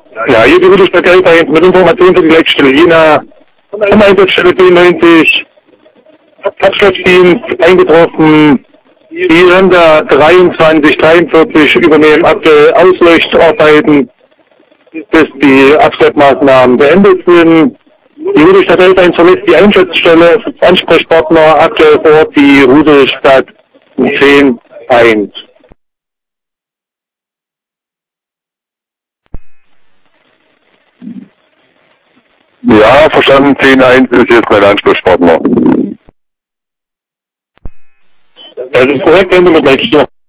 Ja, hier die Rudelstadt Elf mit Informationen für die Leitstelle Jena. Einsatzstelle B90. Abschlussdienst eingetroffen. Die Länder 23, 43 übernehmen aktuell Ausleuchtarbeiten, bis die Abschleppmaßnahmen beendet sind. Die Rudelstadt Elf verlässt die Einsatzstelle. Ansprechpartner aktuell vor Ort die Rudelstadt 10-1. Ja, verstanden, 10-1 ist jetzt mein Ansprechpartner. Das ist korrekt, wenn du mit gleich hier.